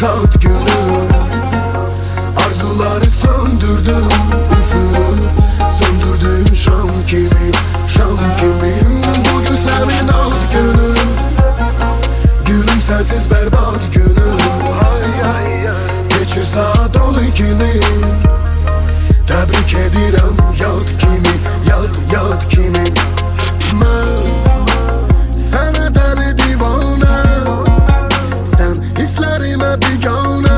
şad günüm. Arzuları söndürdüm, üfürüp söndürdüm şam kimi, şam kimi. Bugün senin ad günün, gülüm sensiz berbat günüm. Geçir saat 12'ni, təbrik edirəm yad kimi, yad kimi. Mən sənə dəli divanə, sən hisslərimə biganə.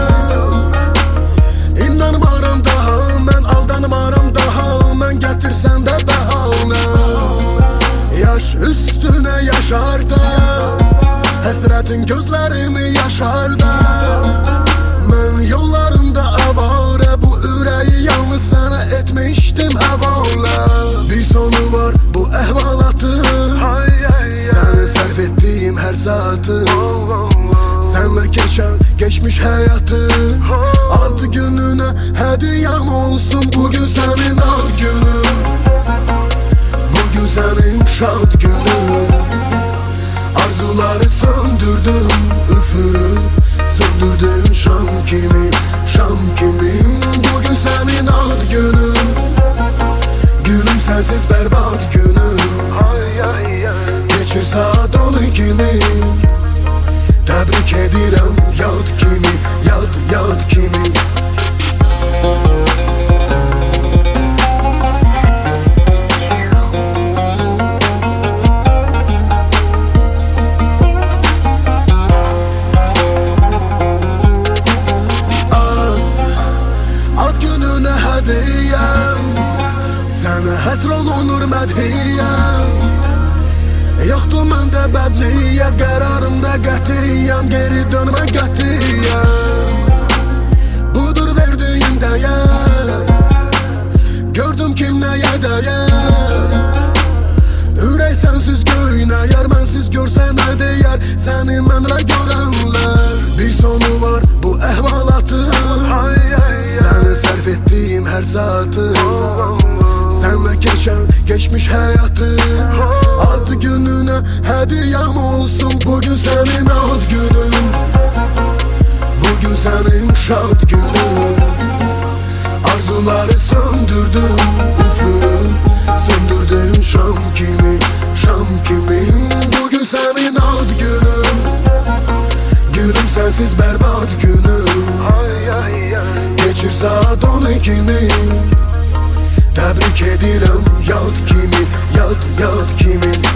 İnanmaram daha, mən aldanmaram daha, mən gətirsən də bəhanə. Yaş üstünə yaşardar, həsrətin gözlərimi yaşardar. Mən yollarında avarə, bu ürəyi yalnız sənə etmişdim həvalə. Bir sonu var bu əhvalatın, səni sərf etdiyim hər saatın. Sənlə keçən geçmiş həyatı, ad gününə hədiyəm olsun. Bugün sənin ad günün, bugün sənin şad günün. Arzuları söndürdüm, üfürüp söndürdüm şam kimi, şam kimi. Bugün sənin ad günün, gülüm sensiz berbat günüm. Geçir saat 12'ni, təbrik edirəm yad kimi, yad kimi. Ad gününə hədiyəm, sənə həsr olunur mədhiyyəm. Yoxdur məndə bəd niyyət, qərarımda qətiyyəm, geri dönmə qətiyyəm. Budur verdiyin dəyər, gördüm kim nəyə dəyər. Ürək sənsiz göynəyər, mənsiz görsə nə deyər səni mənlə görənlər. Bir sonu var bu əhvalatın, səni sərf etdiyim hər saatın. Sənlə keçən geçmiş həyatı, ad gününə hədiyəm olsun. Bugün sənin ad günün, bugün sənin şad günün. Arzuları söndürdüm, üfürüp söndürdüm şam kimi, şam kimi. Bugün sənin ad günün, gülüm sensiz berbat günüm. Geçir saat 12'ni, təbrik edirəm yad kimi, yad kimi.